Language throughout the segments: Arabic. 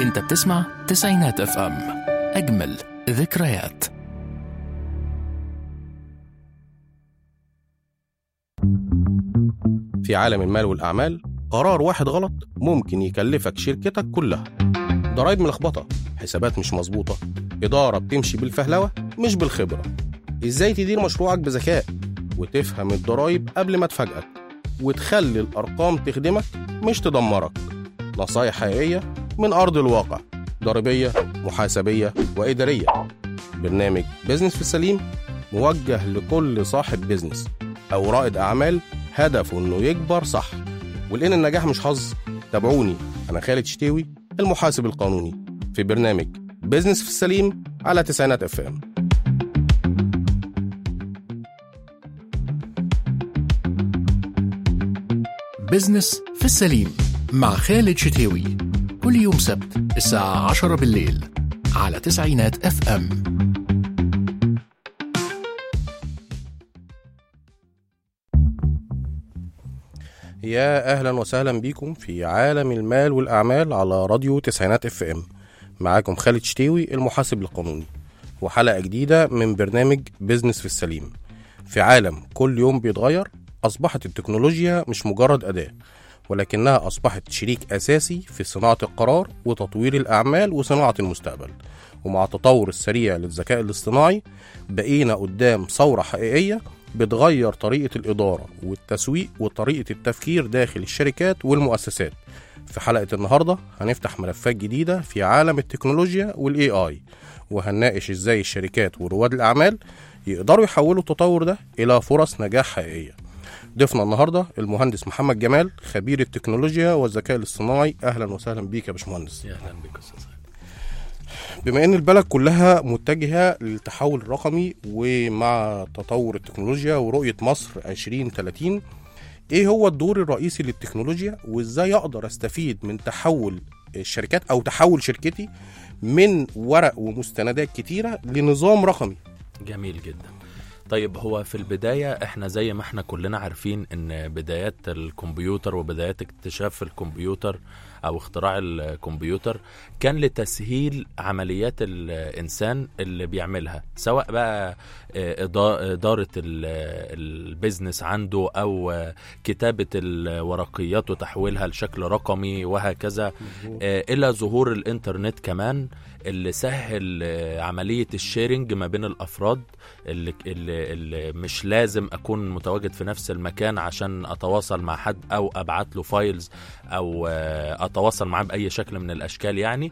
انت بتسمع تسعينات اف ام، اجمل ذكريات. في عالم المال والأعمال قرار واحد غلط ممكن يكلفك شركتك كلها. ضرائب ملخبطة، حسابات مش مظبوطة، إدارة بتمشي بالفهلوة مش بالخبرة. إزاي تدير مشروعك بذكاء وتفهم الضرائب قبل ما تفاجئك وتخلي الأرقام تخدمك مش تدمرك. نصايح حقيقية من أرض الواقع، ضريبية، محاسبية، وإدارية. برنامج بيزنس في السليم موجه لكل صاحب بيزنس أو رائد أعمال هدفه إنه يكبر صح. ولأن النجاح مش حظ، تابعوني أنا خالد شتاوي المحاسب القانوني في برنامج بيزنس في السليم على تسعينات اف ام. بيزنس في السليم مع خالد شتاوي، كل يوم سبت الساعة 10 بالليل على تسعينات اف ام. يا أهلا وسهلا بيكم في عالم المال والأعمال على راديو تسعينات اف ام. معاكم خالد شتاوي المحاسب القانوني، وحلقة جديدة من برنامج بيزنس في السليم. في عالم كل يوم بيتغير، أصبحت التكنولوجيا مش مجرد أداة، ولكنها أصبحت شريك أساسي في صناعة القرار وتطوير الأعمال وصناعة المستقبل. ومع التطور السريع للذكاء الاصطناعي بقينا قدام ثورة حقيقية بتغير طريقة الإدارة والتسويق وطريقة التفكير داخل الشركات والمؤسسات. في حلقة النهاردة هنفتح ملفات جديدة في عالم التكنولوجيا والاي اي، وهنناقش ازاي الشركات ورواد الأعمال يقدروا يحولوا التطور ده إلى فرص نجاح حقيقية. ضيفنا النهاردة المهندس محمد جمال، خبير التكنولوجيا والذكاء الاصطناعي. أهلا وسهلا بيك يا باشمهندس. أهلا بك أستاذ. بما ان البلد كلها متجهة للتحول الرقمي ومع تطور التكنولوجيا ورؤية مصر 2030، ايه هو الدور الرئيسي للتكنولوجيا وازاي اقدر استفيد من تحول الشركات او تحول شركتي من ورق ومستندات كتيرة لنظام رقمي؟ جميل جدا. طيب، هو في البداية احنا زي ما احنا كلنا عارفين ان بدايات الكمبيوتر وبدايات اكتشاف الكمبيوتر او اختراع الكمبيوتر كان لتسهيل عمليات الانسان اللي بيعملها، سواء بقى ادارة البيزنس عنده او كتابة الورقيات وتحويلها لشكل رقمي وهكذا، الى ظهور الانترنت كمان اللي سهل عملية الشيرنج ما بين الافراد، اللي مش لازم اكون متواجد في نفس المكان عشان اتواصل مع حد او ابعت له فايلز او اتواصل معاه باي شكل من الاشكال يعني.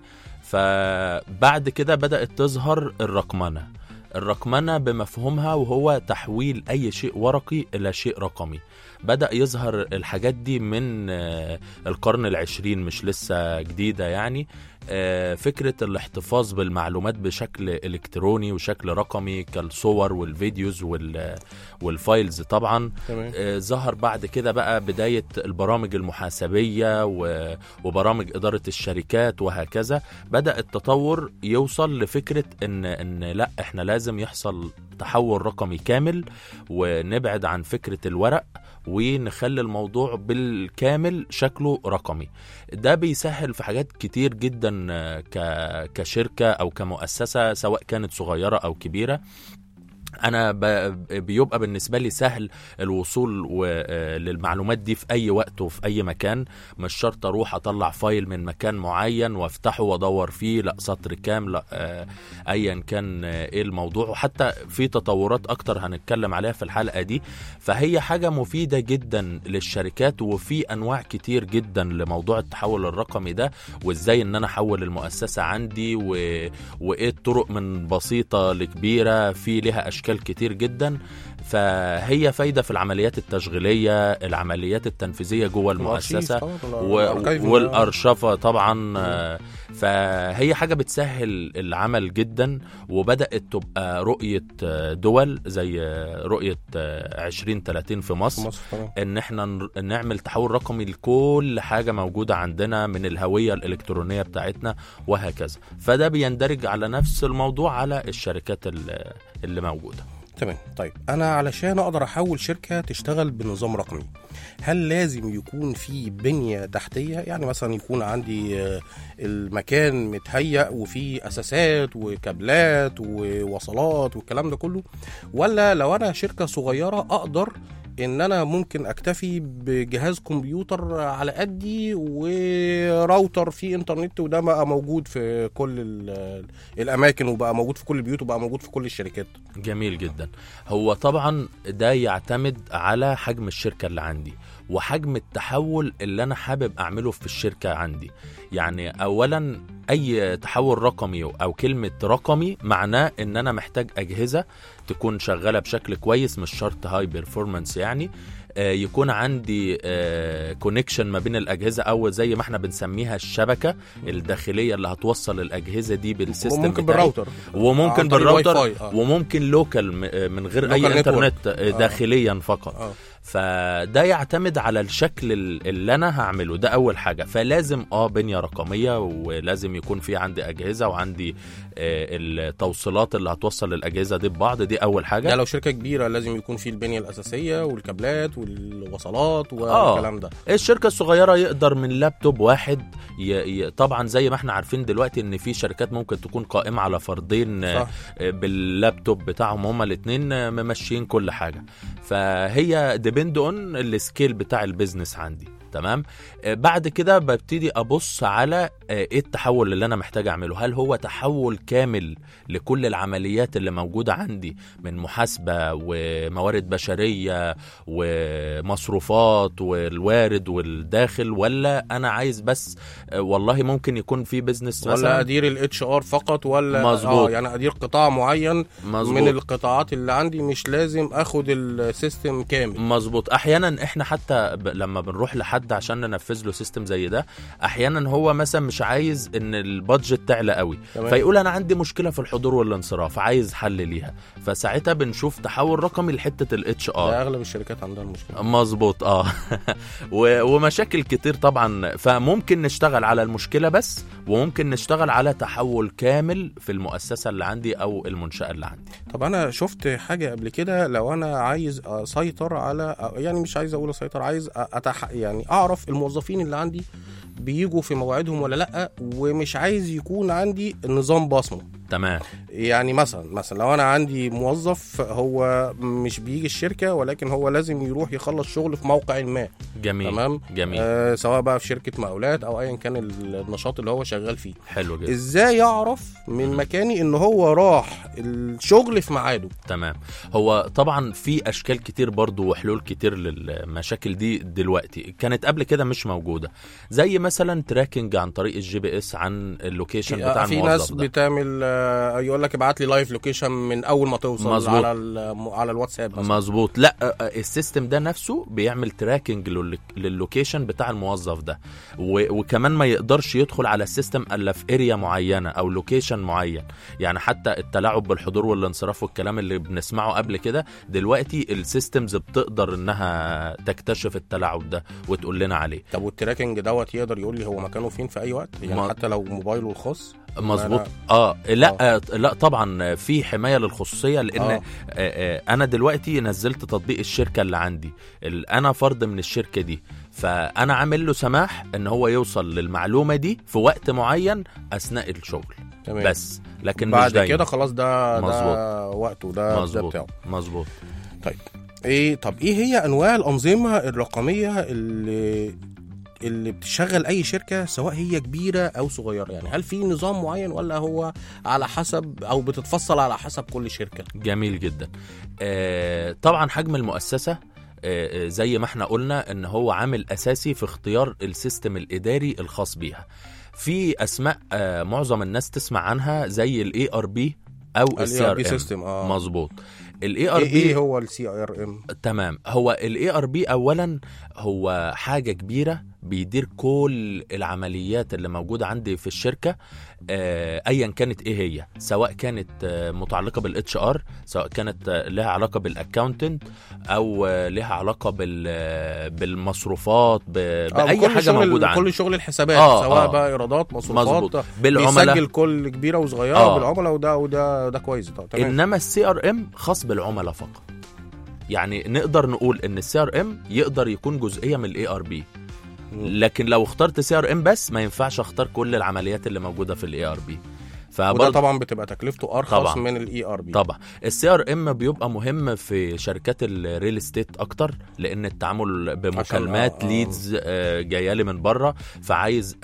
فبعد كده بدأت تظهر الرقمنة بمفهومها، وهو تحويل اي شيء ورقي الى شيء رقمي. بدأ يظهر الحاجات دي من القرن العشرين، مش لسه جديدة يعني. فكرة الاحتفاظ بالمعلومات بشكل إلكتروني وشكل رقمي كالصور والفيديوز والفايلز طبعا. ظهر بعد كده بقى بداية البرامج المحاسبية وبرامج إدارة الشركات وهكذا. بدأ التطور يوصل لفكرة إن لا، إحنا لازم يحصل تحول رقمي كامل ونبعد عن فكرة الورق ونخلي الموضوع بالكامل شكله رقمي. ده بيسهل في حاجات كتير جدا كشركة أو كمؤسسة، سواء كانت صغيرة أو كبيرة. أنا بيبقى بالنسبة لي سهل الوصول للمعلومات دي في أي وقت وفي أي مكان. مش شرط أروح أطلع فايل من مكان معين وافتحه وادور فيه، لا سطر كام، لا أيا كان إيه الموضوع. وحتى في تطورات أكتر هنتكلم عليها في الحلقة دي. فهي حاجة مفيدة جدا للشركات، وفي أنواع كتير جدا لموضوع التحول الرقمي ده، وإزاي إن أنا أحول المؤسسة عندي وإيه الطرق من بسيطة لكبيرة، في لها أشكال كتير جدا. فهي فايدة في العمليات التشغيلية، العمليات التنفيذية جوه المؤسسة والأرشفة طبعا. فهي حاجة بتسهل العمل جدا. وبدأت تبقى رؤية دول زي رؤية 2030 في مصر ان احنا نعمل تحول رقمي لكل حاجة موجودة عندنا من الهوية الإلكترونية بتاعتنا وهكذا. فده بيندرج على نفس الموضوع على الشركات اللي موجودة. تمام. طيب انا علشان اقدر احول شركه تشتغل بنظام رقمي، هل لازم يكون في بنيه تحتيه؟ يعني مثلا يكون عندي المكان متهيأ وفيه اساسات وكابلات ووصلات والكلام ده كله، ولا لو انا شركه صغيره اقدر ان انا ممكن اكتفي بجهاز كمبيوتر على قدي وراوتر فيه انترنت، وده بقى موجود في كل الاماكن وبقى موجود في كل البيوت وبقى موجود في كل الشركات؟ جميل جدا. هو طبعا ده يعتمد على حجم الشركة اللي عندي وحجم التحول اللي انا حابب اعمله في الشركة عندي. يعني اولا اي تحول رقمي او كلمة رقمي معناه ان انا محتاج اجهزة تكون شغالة بشكل كويس، مش شرط هاي بيرفورمانس يعني. يكون عندي كونكشن ما بين الأجهزة، أو زي ما احنا بنسميها الشبكة الداخلية اللي هتوصل الأجهزة دي بالسيستم، وممكن بالراوتر، وممكن بالراوتر، وممكن لوكال من غير أي انترنت داخليا فقط. فده يعتمد على الشكل اللي انا هعمله. ده اول حاجة. فلازم بنية رقمية، ولازم يكون في عندي اجهزة وعندي التوصيلات اللي هتوصل الاجهزة دي ببعض. دي اول حاجة. ده لو شركة كبيرة لازم يكون في البنية الاساسية والكابلات والوصلات والكلام ده. الشركة الصغيرة يقدر من لابتوب واحد طبعا زي ما احنا عارفين دلوقتي ان في شركات ممكن تكون قائمة على فردين باللابتوب بتاعهم هما الاثنين ممشين كل حاجة. فهي ديبند اون السكيل بتاع البيزنس عندي. تمام. بعد كده ببتدي ابص على ايه التحول اللي انا محتاج اعمله. هل هو تحول كامل لكل العمليات اللي موجودة عندي من محاسبة وموارد بشرية ومصروفات والوارد والداخل، ولا انا عايز بس والله ممكن يكون في بيزنس مثلا ولا ادير الاتش ار فقط، ولا مزبوط. يعني ادير قطاع معين مزبوط. من القطاعات اللي عندي، مش لازم اخد السيستم كامل. مظبوط. احيانا احنا حتى لما بنروح لحد عشان ننفذ له سيستم زي ده، احيانا هو مثلا مش عايز ان البادجت تعلى قوي، فيقول انا عندي مشكله في الحضور والانصراف عايز حل ليها، فساعتها بنشوف تحول رقمي لحته الاتش ار. ده اغلب الشركات عندها المشكله. مظبوط. ومشاكل كتير طبعا. فممكن نشتغل على المشكله بس، وممكن نشتغل على تحول كامل في المؤسسه اللي عندي او المنشاه اللي عندي. طب انا شفت حاجه قبل كده، لو انا عايز اسيطر على، يعني مش عايز اقول اسيطر، عايز يعني اعرف الموظفين اللي عندي بيجوا في مواعيدهم ولا لا، ومش عايز يكون عندي النظام بصمه. تمام. يعني مثلا لو انا عندي موظف هو مش بيجي الشركه، ولكن هو لازم يروح يخلص شغل في موقع ما. جميل. تمام. جميل. سواء بقى في شركه مقاولات او ايا كان النشاط اللي هو شغال فيه. حلو جدا. ازاي اعرف من مكاني ان هو راح الشغل في ميعاده؟ تمام. هو طبعا في اشكال كتير برضو وحلول كتير للمشاكل دي دلوقتي، كانت قبل كده مش موجوده، زي مثلا تراكنج عن طريق الGPS عن اللوكيشن بتاع الموظف. في ناس بتعمل يقول لك ابعت لي لايف لوكيشن من اول ما توصل. مزبوط. على الواتساب مثلا. مظبوط. لا، السيستم ده نفسه بيعمل تراكنج لللوكيشن بتاع الموظف ده، وكمان ما يقدرش يدخل على السيستم الا في اريا معينه او لوكيشن معين. يعني حتى التلاعب بالحضور والانصراف والكلام اللي بنسمعه قبل كده، دلوقتي السيستمز بتقدر انها تكتشف التلاعب ده وتقول لنا عليه. طب والتراكنج دوت يقدر يقول لي هو مكانه فين في اي وقت؟ يعني حتى لو موبايله الخاص؟ مظبوط. لا طبعا في حمايه للخصوصيه، لان انا دلوقتي نزلت تطبيق الشركه اللي عندي، انا فرد من الشركه دي، فانا عامل له سماح ان هو يوصل للمعلومه دي في وقت معين اثناء الشغل. تمام. بس لكن بعد مش دايما كده خلاص ده وقته ده بتاعه. مظبوط. طيب ايه هي انواع الانظمه الرقميه اللي بتشغل اي شركه سواء هي كبيره او صغيره؟ يعني هل في نظام معين ولا هو على حسب او بتتفصل على حسب كل شركه؟ جميل جدا. طبعا حجم المؤسسه زي ما احنا قلنا ان هو عامل اساسي في اختيار السيستم الاداري الخاص بيها. في اسماء معظم الناس تسمع عنها زي الARP او الCRM سيستم. مظبوط. ايه هو الCRM؟ تمام. هو الARP اولا هو حاجه كبيره بيدير كل العمليات اللي موجودة عندي في الشركة، ايا كانت ايه هي، سواء كانت متعلقة بالاتش ار، سواء كانت لها علاقة بالاكاونتنت، او لها علاقة بالمصروفات، باي حاجة موجودة عندي، كل شغل الحسابات، سواء بقى ايرادات، مصروفات، بالعملاء، بيسجل كل كبيرة وصغيرة بالعملاء، وده كويس. تمام. انما السي ار ام خاص بالعملاء فقط. يعني نقدر نقول ان السي ار ام يقدر يكون جزئية من الاي ار بي، لكن لو اخترت سي ار ام بس ما ينفعش اختار كل العمليات اللي موجوده في الاي ار بي. وده طبعا بتبقى تكلفته ارخص طبعًا من الاي ار بي. طبعا السي ار ام بيبقى مهم في شركات الريل استيت اكتر، لان التعامل بمكالمات ليدز جايه لي من بره، فعايز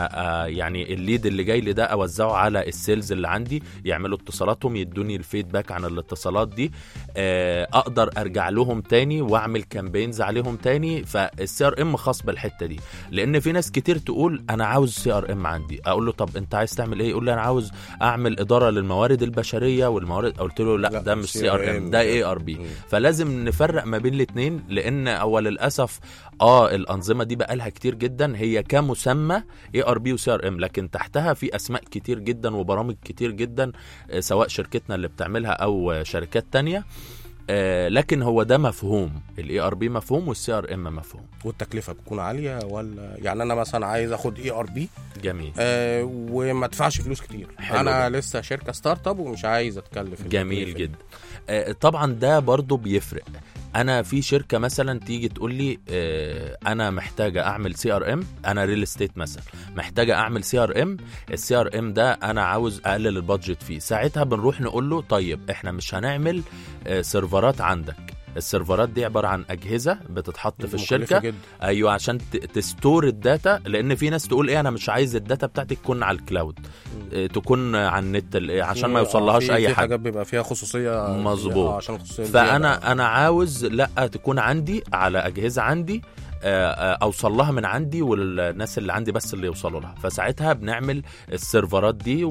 يعني الليد اللي جاي لي ده اوزعه على السيلز اللي عندي، يعملوا اتصالاتهم، يدوني الفيدباك عن الاتصالات دي، اقدر ارجع لهم تاني واعمل كامبينز عليهم تاني. فالسي ار ام خاص بالحته دي، لان في ناس كتير تقول انا عاوز سي ار ام عندي، اقول له طب انت عايز تعمل ايه؟ يقول لي انا عاوز اعمل اداره للموارد البشريه والموارد. قلت له لا ده مش سي ار ام، ده اي ار بي. فلازم نفرق ما بين الاثنين، لان اول للاسف الانظمه دي بقى لها كتير جدا، هي كمسمى اي ار بي وسي ار ام، لكن تحتها في اسماء كتير جدا وبرامج كتير جدا، سواء شركتنا اللي بتعملها او شركات تانية. لكن هو ده مفهوم، الاي ار بي مفهوم والسي ار ام مفهوم. والتكلفه بتكون عاليه ولا؟ يعني انا مثلا عايز اخد اي ار بي جميل وما ادفعش فلوس كتير، انا لسه شركه ستارت اب ومش عايز اتكلف. جميل جدا. طبعا ده برضو بيفرق. انا في شركه مثلا تيجي تقول لي انا محتاجه اعمل سي ار ام، انا ريل استيت مثلا محتاجه اعمل سي ار ام، السي ار ام ده انا عاوز اقلل البادجت فيه. ساعتها بنروح نقول له طيب احنا مش هنعمل سيرفرات عندك، السيرفرات دي عباره عن اجهزه بتتحط في الشركه جدا. ايوه عشان تستور الداتا، لان في ناس تقول ايه انا مش عايز الداتا بتاعتي تكون على الكلاود، تكون على النت عشان ما يوصلهاش اي حاجه. حاجات بيبقى فيها خصوصيه. مظبوط. عشان خصوصيه. فانا عاوز لا تكون عندي على اجهزه عندي، اوصل لها من عندي والناس اللي عندي بس اللي يوصلوا لها. فساعتها بنعمل السيرفرات دي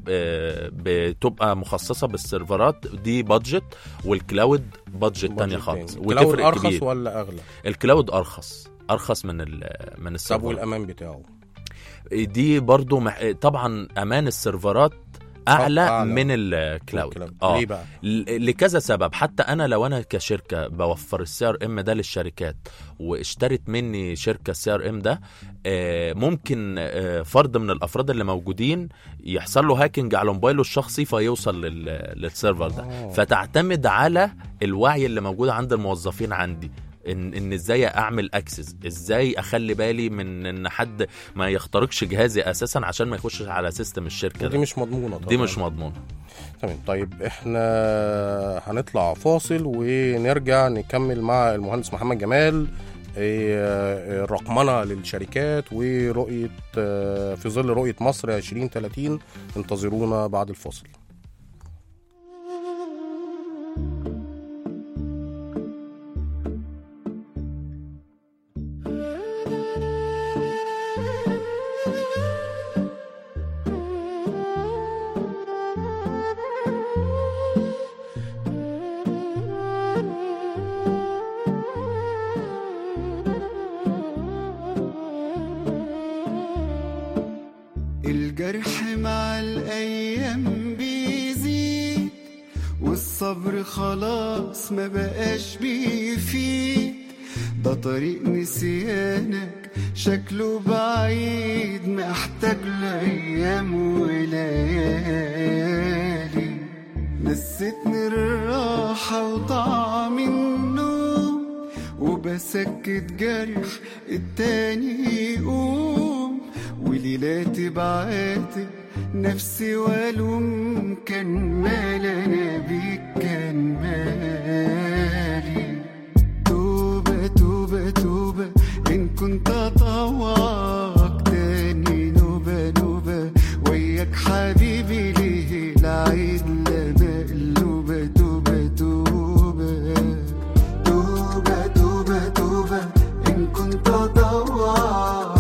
وبتبقى مخصصه بالسيرفرات دي بادجت، والكلاود بادجت تانية خالص. الكلاود ارخص كبير. ولا اغلى؟ الكلاود ارخص من السيرفر. طب والامان بتاعه؟ دي برضو طبعا امان السيرفرات أعلى من الكلاود. ليه بقى؟ لكذا سبب. حتى أنا لو أنا كشركة بوفر السي ار ام ده للشركات واشترت مني شركة السي ار ام ده، ممكن فرد من الأفراد اللي موجودين يحصل له هاكينج على موبايله الشخصي فيوصل للسيرفر ده. فتعتمد على الوعي اللي موجود عند الموظفين عندي، ان ازاي اعمل اكسس، ازاي اخلي بالي من ان حد ما يخترقش جهازي اساسا عشان ما يخشش على سيستم الشركه. دي مش مضمونه طبعا. دي مش مضمونه. تمام. طيب احنا هنطلع فاصل ونرجع نكمل مع المهندس محمد جمال رقمنة للشركات ورؤية في ظل رؤية مصر 2030. انتظرونا بعد الفاصل. الجرح مع الأيام بيزيد والصبر خلاص ما بقاش بيفيد، ده طريق نسيانك شكله بعيد محتاج لأيام وليالي. نسيتني الراحة وطعم النوم وبسكت جرح التاني يقوم، وليلاتي بعاتب نفسي والوم كان مال انا بيك كان مالي. توبة توبة توبة ان كنت اطوعك تاني نوبة نوبة وياك حبيبي ليه العيد لا مقلوبة. توبة توبة توبة توبة توبة ان كنت اطوعك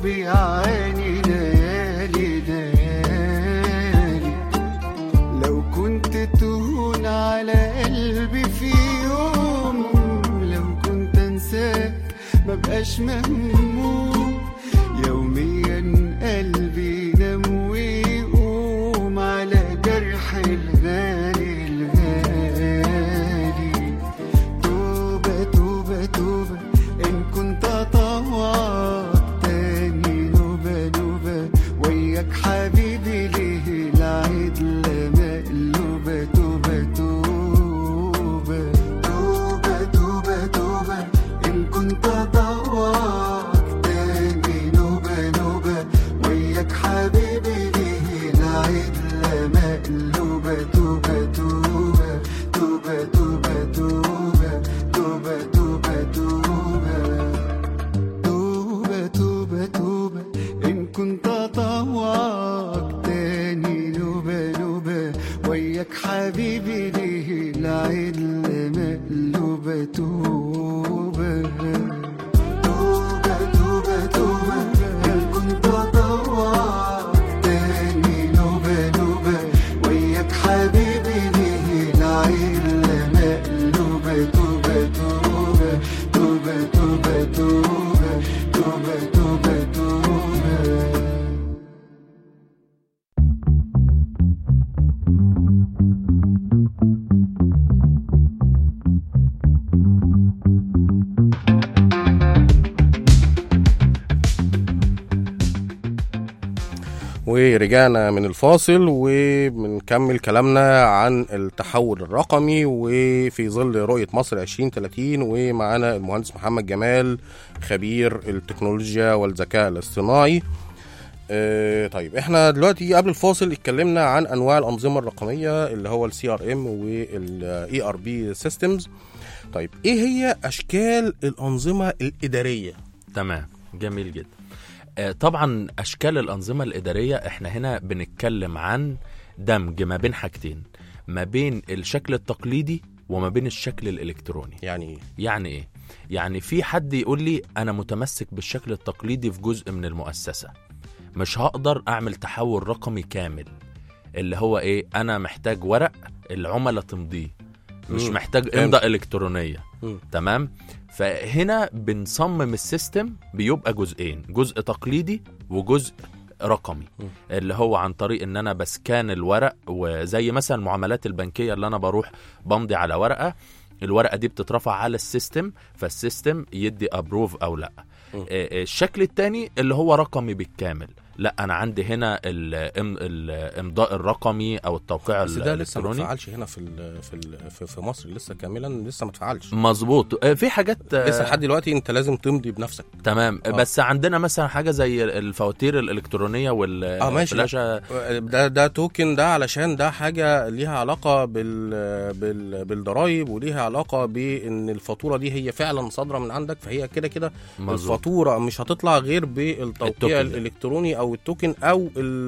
بيعاني ليالي ليالي. لو كنت تهون على قلبي في يوم، لو كنت انساك مبقاش مهموم، يوميا قلبي ينام ويقوم على جرح الغالي الغالي. توبة توبة توبة إن كنت أطوعك تاني نوبة نوبة، وياك حبيبي ليه العدلة مقلوبة. توبة توبة توبة توبة توبة إن كنت أطوعك تاني نوبة نوبة، وياك حبيبي ليه العدلة مقلوبة. توبة توبة توبة توبة توبة توبة توبة توبة توبة توبة إن كنت أطوعك تاني نوبة نوبة، وياك حبيبي ليه العدلة مقلوبة. توبة توبة توبة توبة إن كنت أطوعك تاني نوبة نوبة، وياك حبيبي ليه العدلة مقلوبة. توبة توبة توبة توبة توبة توبة توبة توبة. ورجعنا من الفاصل وبنكمل كلامنا عن التحول الرقمي وفي ظل رؤية مصر 2030، ومعنا المهندس محمد جمال خبير التكنولوجيا والذكاء الاصطناعي. طيب احنا دلوقتي قبل الفاصل اتكلمنا عن انواع الانظمة الرقمية اللي هو CRM والERP systems. طيب ايه هي اشكال الانظمة الادارية؟ تمام، جميل جدا. طبعا أشكال الأنظمة الإدارية احنا هنا بنتكلم عن دمج ما بين حاجتين، ما بين الشكل التقليدي وما بين الشكل الإلكتروني. يعني ايه؟ يعني في حد يقول لي أنا متمسك بالشكل التقليدي في جزء من المؤسسة، مش هقدر أعمل تحول رقمي كامل، اللي هو إيه؟ أنا محتاج ورق العملاء تمضيه، مش محتاج إمضاء إلكترونية. تمام؟ فهنا بنصمم السيستم بيبقى جزئين، جزء تقليدي وجزء رقمي، اللي هو عن طريق ان انا بسكان الورق، وزي مثلا المعاملات البنكية اللي انا بروح بمضي على ورقة، الورقة دي بتترفع على السيستم، فالسيستم يدي ابروف او لا. الشكل التاني اللي هو رقمي بالكامل، لا انا عندي هنا الامضاء الرقمي او التوقيع الالكتروني. ده لسه ما اتفعلش هنا في مصر، لسه كاملا لسه ما اتفعلش. مظبوط، في حاجات لسه لحد دلوقتي انت لازم تمضي بنفسك. تمام. بس عندنا مثلا حاجه زي الفواتير الالكترونيه والفلاشه، ده توكن، ده علشان ده حاجه ليها علاقه بالضرايب، وليها علاقه بان الفاتوره دي هي فعلا صادره من عندك، فهي كده الفاتوره مش هتطلع غير بالتوقيع الالكتروني او التوكن او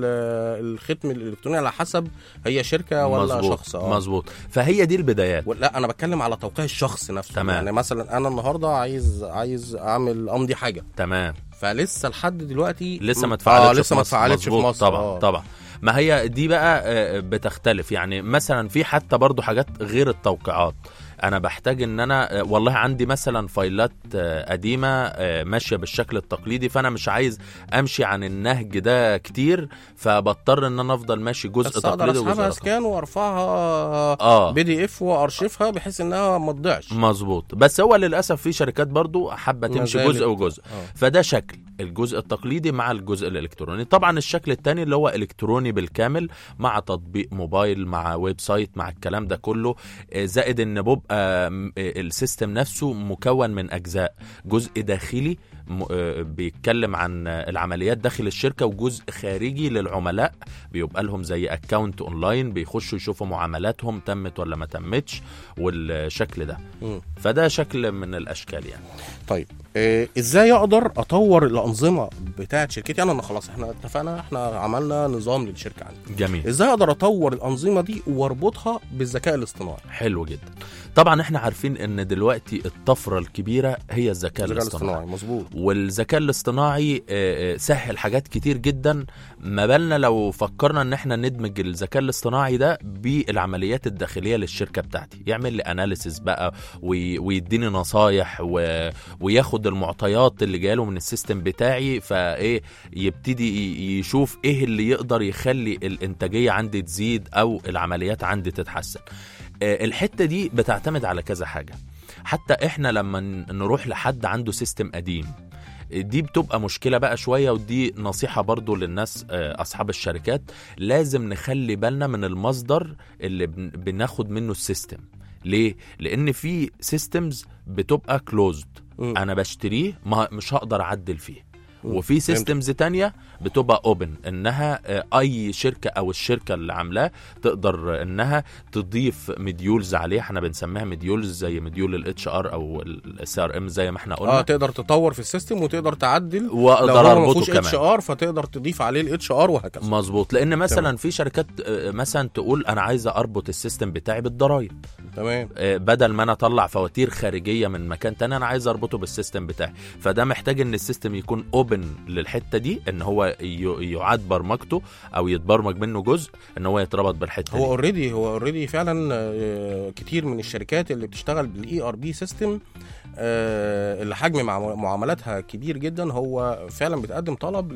الختم الالكتروني، على حسب هي شركه ولا شخص. مظبوط. فهي دي البدايات. لا انا بتكلم على توقيع الشخص نفسه. تمام. يعني مثلا انا النهارده عايز اعمل امضي حاجه. تمام. فلسه لحد دلوقتي لسه ما اتفعلتش لسه ما اتفعلتش في مصر. طبعا ما هي دي بقى بتختلف. يعني مثلا في حتى برضو حاجات غير التوقيعات، انا بحتاج ان انا والله عندي مثلا فايلات قديمه ماشيه بالشكل التقليدي، فانا مش عايز امشي عن النهج ده كتير، فبضطر ان انا افضل ماشي جزء تقليدي وجزء اسحبها سكان وارفعها PDF وارشفها بحيث انها ما تضيعش. مظبوط. بس هو للاسف في شركات برضو حابه تمشي جزء وجزء. فده شكل الجزء التقليدي مع الجزء الالكتروني. طبعا الشكل الثاني اللي هو الكتروني بالكامل، مع تطبيق موبايل، مع ويب سايت، مع الكلام ده كله، زائد ان بيبقى السيستم نفسه مكون من اجزاء، جزء داخلي بيتكلم عن العمليات داخل الشركة، وجزء خارجي للعملاء بيبقى لهم زي اكاونت اونلاين، بيخشوا يشوفوا معاملاتهم تمت ولا ما تمتش، والشكل ده. فده شكل من الاشكال يعني. طيب ازاي اقدر اطور الانظمه بتاعه شركتي؟ انا خلاص احنا اتفقنا، احنا عملنا نظام للشركه عندي. جميل. ازاي اقدر اطور الانظمه دي واربطها بالذكاء الاصطناعي؟ حلو جدا. طبعا احنا عارفين ان دلوقتي الطفره الكبيره هي الذكاء الاصطناعي. مظبوط. والذكاء الاصطناعي سهل حاجات كتير جدا. ما بالنا لو فكرنا ان احنا ندمج الذكاء الاصطناعي ده بالعمليات الداخليه للشركه بتاعتي، يعمل لي اناليسيس بقى ويديني نصايح وياخد المعطيات اللي جاله من السيستم بتاعي، فايه يبتدي يشوف ايه اللي يقدر يخلي الانتاجيه عندي تزيد او العمليات عندي تتحسن. الحته دي بتعتمد على كذا حاجه. حتى احنا لما نروح لحد عنده سيستم قديم دي بتبقى مشكلة بقى شوية، ودي نصيحة برضو للناس أصحاب الشركات، لازم نخلي بالنا من المصدر اللي بناخد منه السيستم. ليه؟ لأن في سيستمز بتبقى كلوزد، أنا بشتريه مش هقدر أعدل فيه، وفي سيستمز تانية بتبقى اوبن، انها اي شركة او الشركة اللي عاملاه تقدر انها تضيف مديولز عليه، احنا بنسميها مديولز زي مديول الاتش ار او السي ار ام زي ما احنا قلنا. تقدر تطور في السيستم وتقدر تعدل، واقدر اربطه كمان اتش ار فتقدر تضيف عليه الاتش ار وهكذا. مظبوط. لان مثلا في شركات مثلا تقول انا عايزه اربط السيستم بتاعي بالضرايب، تمام، بدل ما انا اطلع فواتير خارجيه من مكان تاني انا عايز اربطه بالسيستم بتاعي. فده محتاج ان السيستم يكون اوبن للحته دي، ان هو يعاد برمجته او يتبرمج منه جزء ان هو يتربط بالحته هو اوريدي فعلا كتير من الشركات اللي بتشتغل بالاي ار بي سيستم اللي حجم معاملاتها كبير جدا، هو فعلا بتقدم طلب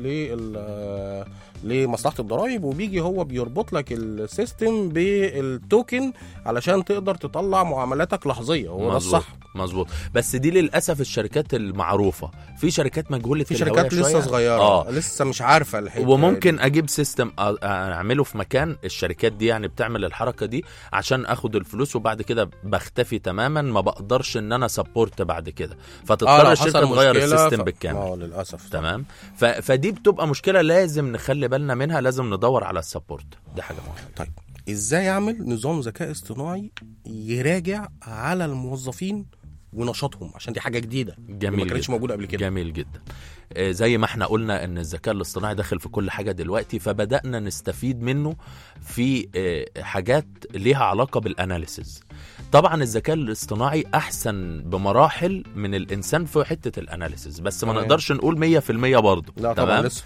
لمصلحه الضرائب، وبيجي هو بيربط لك السيستم بالتوكن علشان تقدر تطلع معاملاتك لحظيه. هو ده الصح. مظبوط. بس دي للاسف الشركات المعروفه، في شركات مجهوله، في شركات لسه صغيره لسه مش عارفه الحته، وممكن اجيب سيستم اعمله في مكان الشركات دي يعني بتعمل الحركه دي عشان اخد الفلوس، وبعد كده بختفي تماما، ما بقدرش ان انا سبورت بعد كده، فتضطر الشركه تغير السيستم بالكامل. للاسف. تمام. فدي بتبقى مشكله لازم نخلي بالنا منها، لازم ندور على السبورت، دي حاجه مهمه. طيب ازاي اعمل نظام ذكاء اصطناعي يراجع على الموظفين ونشاطهم، عشان دي حاجه جديده ما كانتش موجوده قبل كده؟ جميل جدا. زي ما احنا قلنا ان الذكاء الاصطناعي داخل في كل حاجه دلوقتي، فبدانا نستفيد منه في حاجات ليها علاقه بالاناليسز. طبعا الذكاء الاصطناعي احسن بمراحل من الانسان في حته الاناليسز، بس ما نقدرش نقول 100% برضه. لا طبعا لسه.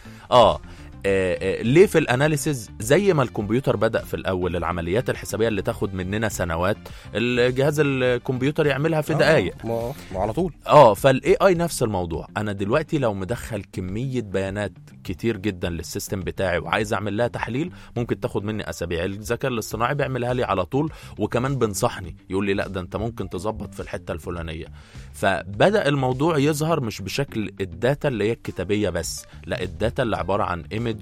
ليه في الاناليسز؟ زي ما الكمبيوتر بدأ في الأول العمليات الحسابية اللي تاخد مننا سنوات، الجهاز الكمبيوتر يعملها في دقايق على طول. فالاي اي نفس الموضوع. انا دلوقتي لو مدخل كمية بيانات كتير جدا للسيستم بتاعي وعايز اعمل لها تحليل، ممكن تاخد مني اسابيع. الذكاء الاصطناعي بيعملها لي على طول، وكمان بنصحني يقول لي لا ده انت ممكن تظبط في الحتة الفلانية. فبدأ الموضوع يظهر مش بشكل الداتا اللي هي الكتابية بس، لا الداتا اللي عبارة عن ايمج،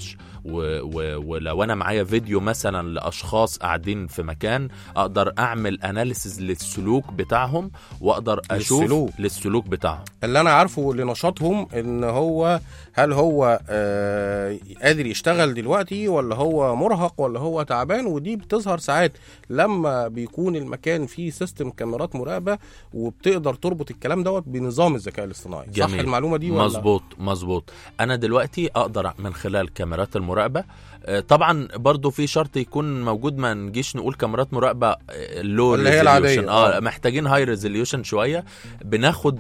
ولو انا معايا فيديو مثلا لاشخاص قاعدين في مكان، اقدر اعمل اناليسز للسلوك بتاعهم، واقدر اشوف للسلوك بتاعهم. اللي انا عارفه لنشاطهم ان هو هل هو قادر يشتغل دلوقتي، ولا هو مرهق، ولا هو تعبان. ودي بتظهر ساعات لما بيكون المكان فيه سيستم كاميرات مراقبة، وبتقدر تربط الكلام دوت بنظام الذكاء الاصطناعي. جميل. صح المعلومة دي ولا؟ مظبوط. انا دلوقتي اقدر من خلال كاميرات المراقبة، طبعا برضو في شرط يكون موجود، ما نجيش نقول كاميرات مراقبة لو ريزوليوشن، محتاجين هاي ريزوليوشن شوية. بناخد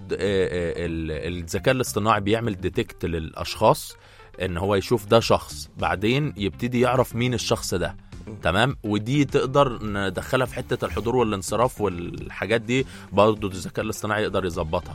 الذكاء الاصطناعي بيعمل ديتكت للاشخاص ان هو يشوف ده شخص، بعدين يبتدي يعرف مين الشخص ده. تمام. ودي تقدر ندخلها في حتة الحضور والانصراف والحاجات دي، برضو الذكاء الاصطناعي يقدر يظبطها.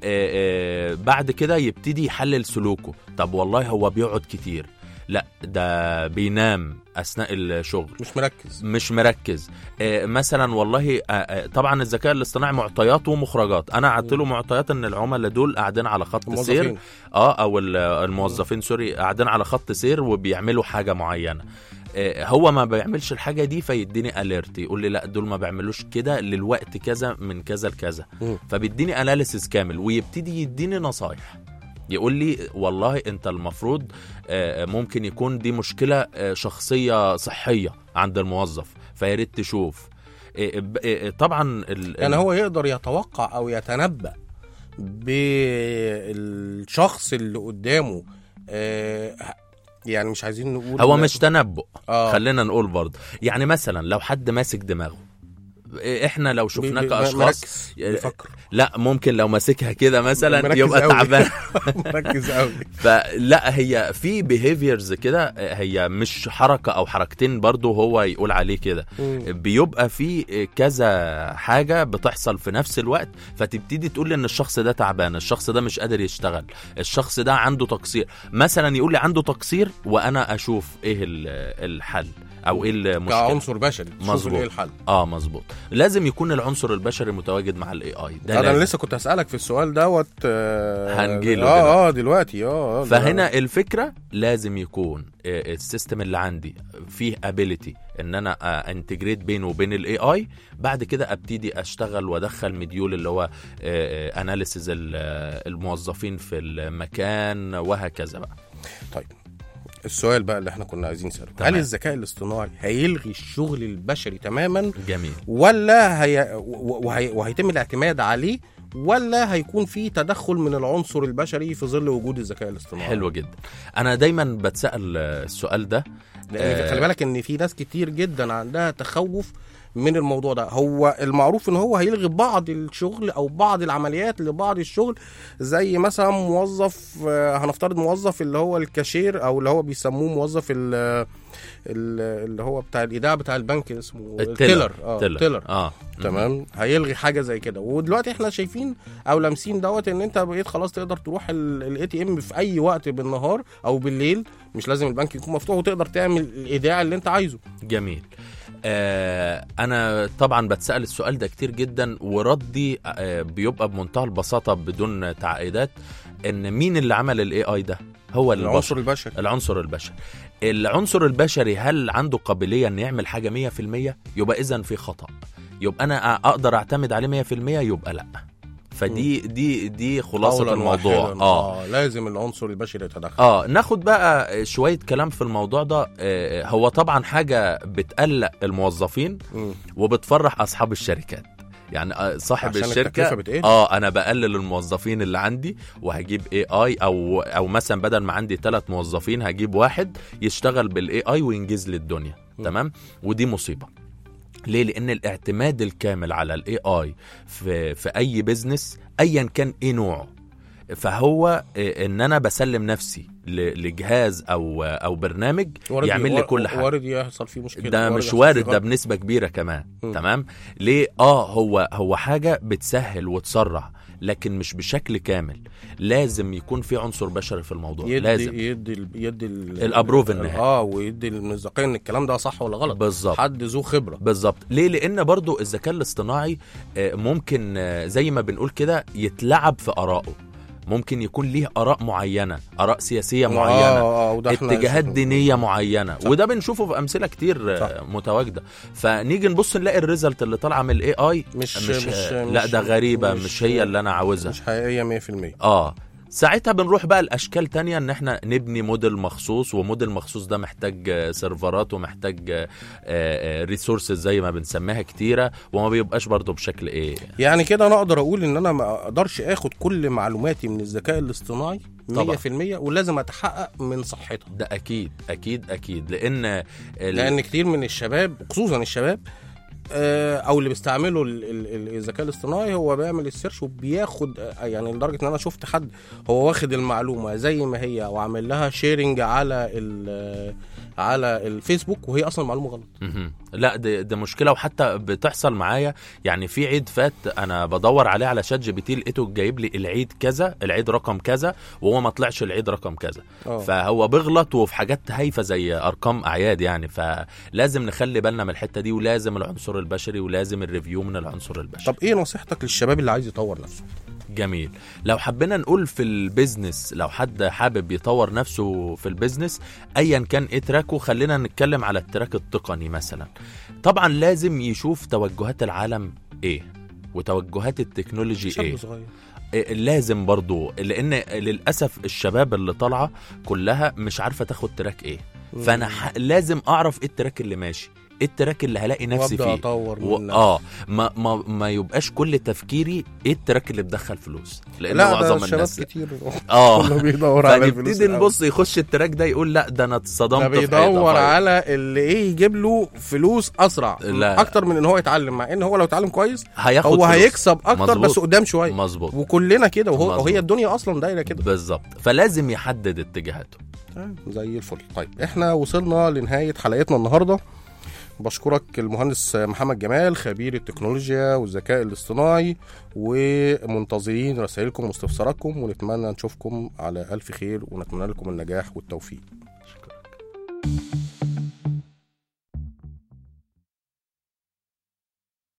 بعد كده يبتدي يحلل سلوكه. طب والله هو بيقعد كتير، لا ده بينام اثناء الشغل، مش مركز. مثلا والله طبعا الذكاء الاصطناعي معطيات ومخرجات. انا قعدت له معطيات ان العملاء دول قاعدين على خط سير، او الموظفين قاعدين على خط سير وبيعملوا حاجة معينة. هو ما بيعملش الحاجة دي، فيديني اليرت يقول لي لا دول ما بيعملوش كده للوقت كذا من كذا لكذا، فبيديني اناليسيس كامل، ويبتدي يديني نصايح. يقول لي والله انت المفروض ممكن يكون دي مشكلة شخصية صحية عند الموظف، فياريت تشوف. طبعا يعني هو يقدر يتوقع او يتنبأ بالشخص اللي قدامه. يعني مش عايزين نقول هو مش تنبؤ، خلينا نقول برضه. يعني مثلا لو حد ماسك دماغه احنا لو شفناك اشخاص بيفكر. لا ممكن لو ماسكها كده مثلا مركز يبقى قوي. تعبان. مركز قوي. فلا هي في بيهيفيرز كده، هي مش حركة او حركتين برضو هو يقول عليه كده، بيبقى في كذا حاجة بتحصل في نفس الوقت، فتبتدي تقول ان الشخص ده تعبان، الشخص ده مش قادر يشتغل، الشخص ده عنده تقصير مثلا، يقول لي عنده تقصير وانا اشوف ايه الحل او ايه المشكله كعنصر بشري. مظبوط. ايه الحل؟ مظبوط. لازم يكون العنصر البشري متواجد مع الاي اي ده. انا لسه كنت هسألك في السؤال دوت. هنجيله دلوقتي. فهنا الفكره لازم يكون السيستم اللي عندي فيه ابيليتي ان انا انتجريت بينه وبين الاي اي، بعد كده ابتدي اشتغل وادخل مديول اللي هو اناليسيز الموظفين في المكان وهكذا بقى. طيب السؤال بقى اللي احنا كنا عايزين نسأله، هل الذكاء الاصطناعي هيلغي الشغل البشري تماما؟ جميل. ولا وهيتم الاعتماد عليه، ولا هيكون في تدخل من العنصر البشري في ظل وجود الذكاء الاصطناعي؟ حلو جدا. انا دايما بتسأل السؤال ده، لان خلي بالك ان في ناس كتير جدا عندها تخوف من الموضوع ده. هو المعروف ان هو هيلغي بعض الشغل او بعض العمليات لبعض الشغل، زي مثلا موظف، هنفترض موظف اللي هو الكاشير، او اللي هو بيسموه موظف اللي هو بتاع الايداع بتاع البنك، اسمه التيلر. تمام. هيلغي حاجه زي كده. ودلوقتي احنا شايفين او لامسين دوت ان انت بقيت خلاص تقدر تروح الاي تي ام في اي وقت بالنهار او بالليل، مش لازم البنك يكون مفتوح، وتقدر تعمل الايداع اللي انت عايزه. جميل. أنا طبعا بتسأل السؤال ده كتير جدا، وردي بيبقى بمنتهى البساطة بدون تعقيدات، إن مين اللي عمل الاي اي ده؟ هو العنصر البشري. العنصر البشري هل عنده قابلية إن يعمل حاجة 100%؟ يبقى إذن في خطأ. يبقى أنا أقدر أعتمد عليه 100%؟ يبقى لأ. فدي خلاصة الموضوع. لازم العنصر البشري يتدخل. ناخد بقى شوية كلام في الموضوع ده. هو طبعا حاجة بتقلق الموظفين وبتفرح أصحاب الشركات. يعني صاحب الشركة أنا بقلل الموظفين اللي عندي وهجيب AI، أو مثلا بدل ما عندي 3 موظفين هجيب واحد يشتغل بالAI وينجز لي الدنيا. تمام. ودي مصيبة. ليه؟ لأن الاعتماد الكامل على الاي اي في أي بيزنس أيا كان إيه نوعه، فهو إن أنا بسلم نفسي لجهاز أو برنامج يعمل لي كل حاجة. وارد يحصل فيه مشكلة. ده مش وارد، ده بنسبة كبيرة كمان. تمام. ليه؟ هو حاجة بتسهل وتسرع، لكن مش بشكل كامل. لازم يكون في عنصر بشري في الموضوع. لازم يدي الابروف النهائي. ويدي المصداقيه ان الكلام ده صح ولا غلط. بالظبط. حد ذو خبره. بالظبط. ليه؟ لان برضو الذكاء الاصطناعي ممكن زي ما بنقول كده يتلعب في آرائه. ممكن يكون ليه آراء معينة، آراء سياسية معينة، اتجاهات دينية معينة. صح. وده بنشوفه في أمثلة كتير. صح. متواجدة. فنيجي نبص نلاقي الريزلت اللي طالعة من الاي اي مش لا ده غريبة، مش هي اللي أنا عاوزها، مش حقيقية 100%. ساعتها بنروح بقى الأشكال تانية، ان احنا نبني موديل مخصوص، وموديل مخصوص ده محتاج سيرفرات ومحتاج ريسورسز زي ما بنسميها كتيرة، وما بيبقاش برضو بشكل يعني كده. انا اقدر اقول ان انا ما اقدرش اخد كل معلوماتي من الذكاء الاصطناعي 100%، ولازم اتحقق من صحتها. ده اكيد اكيد اكيد. لان كتير من الشباب، خصوصا الشباب او اللي بيستعملوا الذكاء الاصطناعي، هو بيعمل السيرش وبياخد، يعني لدرجه ان انا شفت حد هو واخد المعلومه زي ما هي وعامل لها شيرنج على الفيسبوك، وهي اصلا معلومه غلط. لا ده مشكله، وحتى بتحصل معايا. يعني في عيد فات انا بدور عليه على شات جي بي تي، لقيته جايب لي العيد كذا، العيد رقم كذا، وهو ما طلعش العيد رقم كذا. فهو بيغلط وفي حاجات هايفه زي ارقام اعياد يعني. فلازم نخلي بالنا من الحته دي، ولازم العنصر البشري، ولازم الريفيو من العنصر البشري. طب ايه نصيحتك للشباب اللي عايز يطور نفسه؟ جميل. لو حبينا نقول في البيزنس، لو حد حابب يطور نفسه في البيزنس ايا كان ايه تراكه، خلينا نتكلم على التراك التقني مثلا. طبعا لازم يشوف توجهات العالم ايه، وتوجهات التكنولوجي ايه. لازم برضو، لان للأسف الشباب اللي طالعة كلها مش عارفة تاخد تراك ايه. فانا لازم اعرف ايه التراك اللي ماشي، ايه التراك اللي هلاقي نفسي وابدا فيه اطور ما يبقاش كل تفكيري ايه التراك اللي بدخل فلوس، لان لا معظم ده الناس كتير كله بيدور على الفلوس فنبتدي نبص يخش التراك ده يقول لا ده انا اتصدمت ده بيدور على اللي ايه يجيب له فلوس اسرع لا. اكتر من ان هو يتعلم، مع ان هو لو اتعلم كويس هياخد هو فلوس. هيكسب اكتر مظبوط. بس قدام شويه. مظبوط. وكلنا كده مظبوط. وهي الدنيا اصلا دايره كده بالظبط، فلازم يحدد اتجاهاته. زي الفل. طيب احنا وصلنا لنهايه حلقتنا النهارده. بشكرك المهندس محمد جمال خبير التكنولوجيا والذكاء الاصطناعي، ومنتظرين رسائلكم واستفساراتكم، ونتمنى نشوفكم على ألف خير ونتمنى لكم النجاح والتوفيق. شكرا.